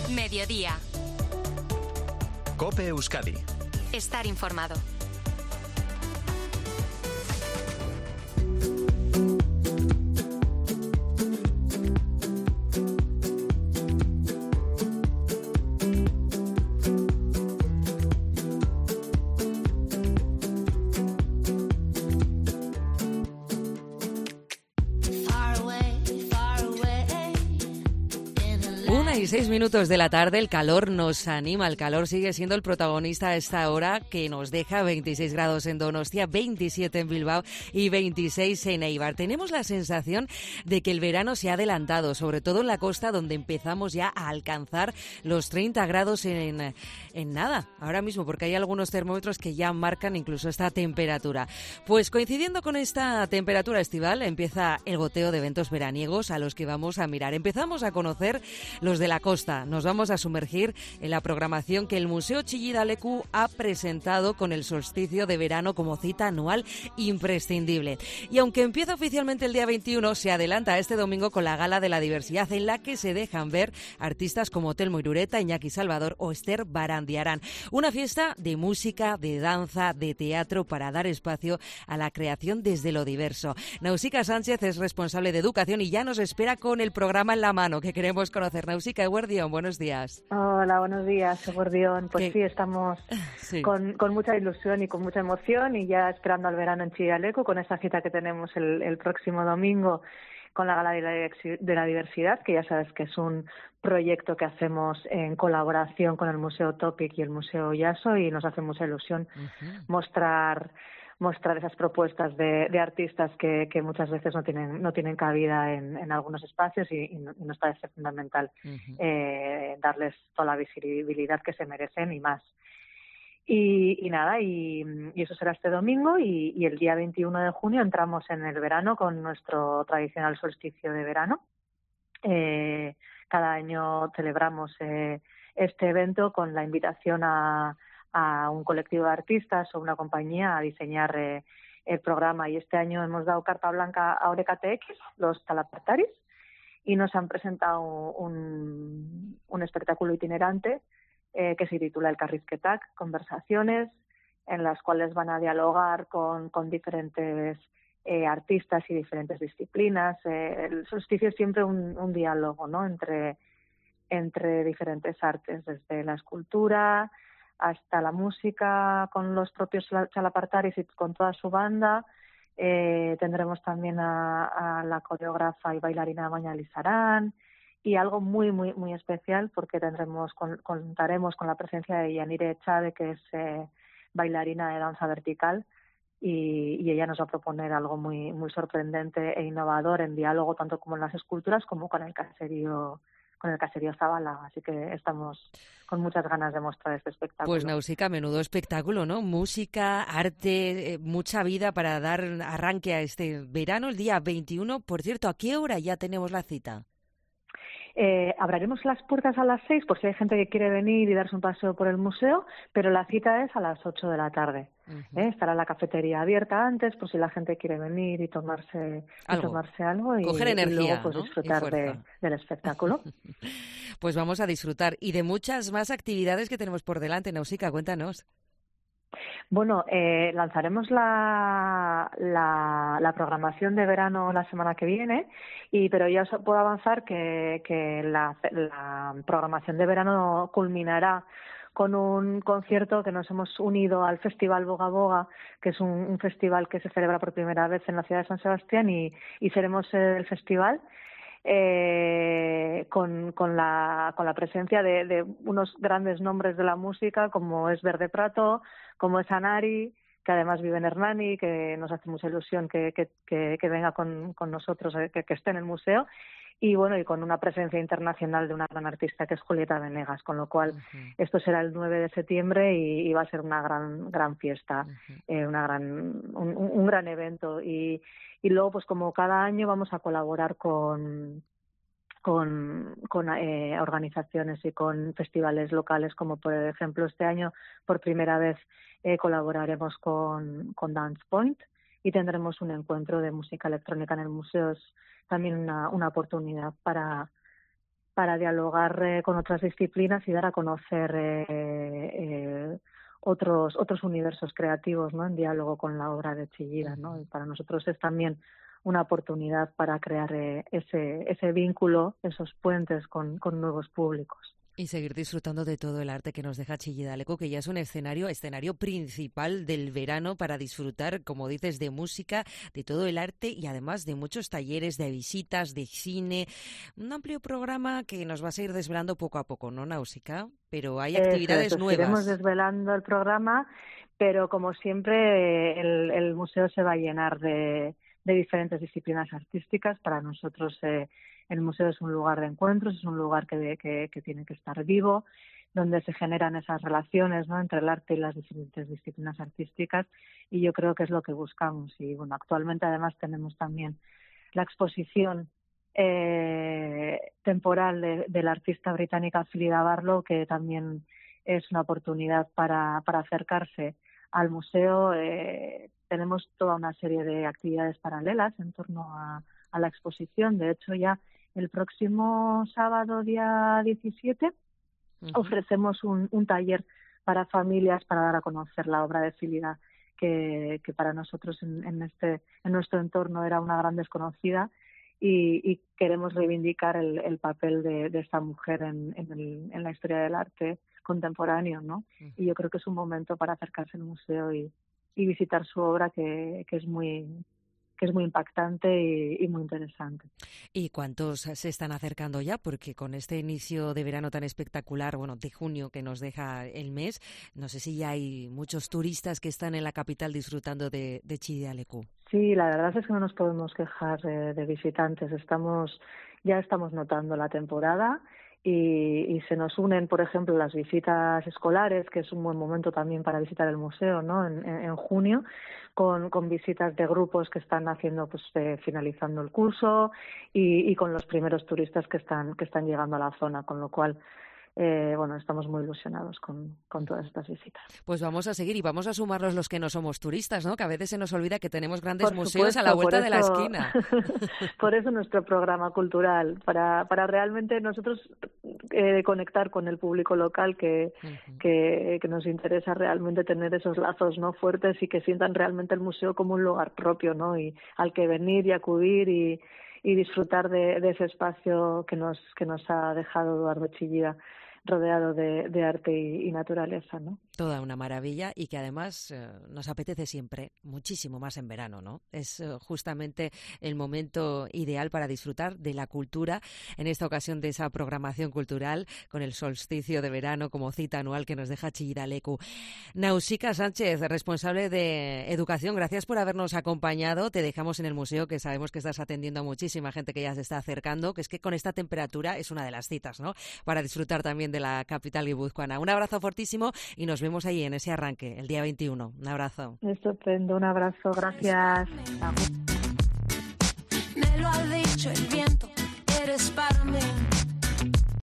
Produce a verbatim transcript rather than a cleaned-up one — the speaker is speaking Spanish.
Mediodía. COPE Euskadi. Estar informado. Seis minutos de la tarde, el calor nos anima, el calor sigue siendo el protagonista a esta hora, que nos deja veintiséis grados en Donostia, veintisiete en Bilbao y veintiséis en Eibar. Tenemos la sensación de que el verano se ha adelantado, sobre todo en la costa, donde empezamos ya a alcanzar los treinta grados en, en nada, ahora mismo, porque hay algunos termómetros que ya marcan incluso esta temperatura. Pues coincidiendo con esta temperatura estival, empieza el goteo de eventos veraniegos a los que vamos a mirar. Empezamos a conocer los de la costa. Nos vamos a sumergir en la programación que el Museo Chillida Leku ha presentado con el solsticio de verano como cita anual imprescindible. Y aunque empieza oficialmente el día veintiuno, se adelanta este domingo con la Gala de la Diversidad, en la que se dejan ver artistas como Telmo Irureta, Iñaki Salvador o Esther Barandiarán. Una fiesta de música, de danza, de teatro para dar espacio a la creación desde lo diverso. Nausica Sánchez es responsable de educación y ya nos espera con el programa en la mano que queremos conocer. Nausica, Eguerdión, buenos días. Hola, buenos días, Eguerdión. Pues ¿Qué? sí, estamos sí. Con, con mucha ilusión y con mucha emoción y ya esperando al verano en Chillida Leku con esta cita que tenemos el, el próximo domingo con la Gala de la, de la Diversidad, que ya sabes que es un proyecto que hacemos en colaboración con el Museo Topic y el Museo Yaso, y nos hace mucha ilusión uh-huh. mostrar mostrar esas propuestas de, de artistas que, que muchas veces no tienen no tienen cabida en, en algunos espacios y, y, no, y nos parece fundamental uh-huh. eh, darles toda la visibilidad que se merecen y más. Y, y nada, y, y eso será este domingo y, y el día veintiuno de junio entramos en el verano con nuestro tradicional solsticio de verano. Eh, cada año celebramos eh, este evento con la invitación a a un colectivo de artistas o una compañía a diseñar eh, el programa, y este año hemos dado carta blanca a Oreca T X, los Talapartaris, y nos han presentado un, un espectáculo itinerante eh, que se titula El Carrizketac, conversaciones en las cuales van a dialogar con, con diferentes eh, artistas y diferentes disciplinas. Eh, el solsticio es siempre un, un diálogo, ¿no?, entre, entre diferentes artes, desde la escultura hasta la música con los propios Chalapartaris y con toda su banda. Eh, tendremos también a, a la coreógrafa y bailarina Maña Lizarán, y algo muy, muy, muy especial porque tendremos con, contaremos con la presencia de Yanire Chade, que es eh, bailarina de danza vertical, y, y ella nos va a proponer algo muy, muy sorprendente e innovador en diálogo tanto como en las esculturas como con el caserío con el caserío Zabala, así que estamos con muchas ganas de mostrar este espectáculo. Pues Nausica, menudo espectáculo, ¿no? Música, arte, eh, mucha vida para dar arranque a este verano, el día veintiuno. Por cierto, ¿a qué hora ya tenemos la cita? Eh, abriremos las puertas a las seis por si hay gente que quiere venir y darse un paseo por el museo, pero la cita es a las ocho de la tarde. Uh-huh. ¿eh? Estará la cafetería abierta antes por si la gente quiere venir y tomarse algo, y, tomarse algo y, coger energía, y luego pues, ¿no?, disfrutar de, del espectáculo. Pues vamos a disfrutar y de muchas más actividades que tenemos por delante. Nausica, cuéntanos. Bueno, eh, lanzaremos la, la, la programación de verano la semana que viene, y pero ya os puedo avanzar que, que la, la programación de verano culminará con un concierto que nos hemos unido al Festival Boga Boga, que es un, un festival que se celebra por primera vez en la ciudad de San Sebastián, y, y seremos el festival eh, con, con, la, con la presencia de, de unos grandes nombres de la música, como es Verde Prato, como es Anari, que además vive en Hernani, que nos hace mucha ilusión que, que, que, que venga con, con nosotros, que, que esté en el museo. Y bueno, y con una presencia internacional de una gran artista que es Julieta Venegas, con lo cual uh-huh. esto será el nueve de septiembre y, y va a ser una gran gran fiesta, uh-huh. eh, una gran un, un gran evento. Y, y luego, pues como cada año vamos a colaborar con con, con eh, organizaciones y con festivales locales, como por ejemplo este año por primera vez eh, colaboraremos con, con Dance Point, y tendremos un encuentro de música electrónica en el museo. Es también una, una oportunidad para para dialogar eh, con otras disciplinas y dar a conocer eh, eh, otros otros universos creativos, ¿no? En diálogo con la obra de Chillida, ¿no? Y para nosotros es también una oportunidad para crear eh, ese ese vínculo, esos puentes con, con nuevos públicos. Y seguir disfrutando de todo el arte que nos deja Chillida Leku, que ya es un escenario, escenario principal del verano para disfrutar, como dices, de música, de todo el arte y además de muchos talleres, de visitas, de cine. Un amplio programa que nos va a seguir desvelando poco a poco, ¿no, Nausica? Pero hay actividades Eso, nuevas. Iremos desvelando el programa, pero como siempre el, el museo se va a llenar de, de diferentes disciplinas artísticas. Para nosotros eh, el museo es un lugar de encuentros, es un lugar que, que, que tiene que estar vivo, donde se generan esas relaciones, ¿no? Entre el arte y las diferentes disciplinas artísticas, y yo creo que es lo que buscamos. Y bueno, actualmente además tenemos también la exposición eh, temporal de, de la artista británica Frida Barlow, que también es una oportunidad para, para acercarse al museo. Eh, tenemos toda una serie de actividades paralelas en torno a, a la exposición. De hecho, ya el próximo sábado, día diecisiete, uh-huh. ofrecemos un, un taller para familias para dar a conocer la obra de Frida, que, que para nosotros en, en, este, en nuestro entorno era una gran desconocida, y, y queremos reivindicar el, el papel de, de esta mujer en, en, el, en la historia del arte contemporáneo, ¿no? Uh-huh. Y yo creo que es un momento para acercarse al museo y, y visitar su obra, que, que es muy... que es muy impactante y, y muy interesante. ¿Y cuántos se están acercando ya? Porque con este inicio de verano tan espectacular, bueno, de junio que nos deja el mes, no sé si ya hay muchos turistas que están en la capital disfrutando de, de Chillida Leku. Sí, la verdad es que no nos podemos quejar de, de visitantes. Estamos, ya estamos notando la temporada. Y, y se nos unen, por ejemplo, las visitas escolares, que es un buen momento también para visitar el museo, ¿no? En, en, en junio, con, con visitas de grupos que están haciendo, pues, eh, finalizando el curso, y, y con los primeros turistas que están que están llegando a la zona, con lo cual, eh, bueno, estamos muy ilusionados con, con todas estas visitas. Pues vamos a seguir y vamos a sumarnos los que no somos turistas, ¿no? Que a veces se nos olvida que tenemos grandes por museos supuesto, a la vuelta eso, de la esquina. Por eso nuestro programa cultural, para, para realmente nosotros eh, conectar con el público local, que, uh-huh. que, que nos interesa realmente tener esos lazos, ¿no? Fuertes, y que sientan realmente el museo como un lugar propio, ¿no? Y al que venir y acudir y, y disfrutar de, de ese espacio que nos, que nos ha dejado Eduardo Chillida, rodeado de, de arte y, y naturaleza, ¿no? Toda una maravilla, y que además eh, nos apetece siempre muchísimo más en verano, ¿no? Es eh, justamente el momento ideal para disfrutar de la cultura, en esta ocasión de esa programación cultural con el solsticio de verano como cita anual que nos deja Chillida Leku. Nausica Sánchez, responsable de educación, gracias por habernos acompañado. Te dejamos en el museo, que sabemos que estás atendiendo a muchísima gente que ya se está acercando, que es que con esta temperatura es una de las citas, ¿no? Para disfrutar también de la capital guipuzcoana. Un abrazo fortísimo y nos vemos ahí en ese arranque, el día veintiuno. Un abrazo. Estupendo, un abrazo, gracias. Me lo ha dicho el viento, eres parte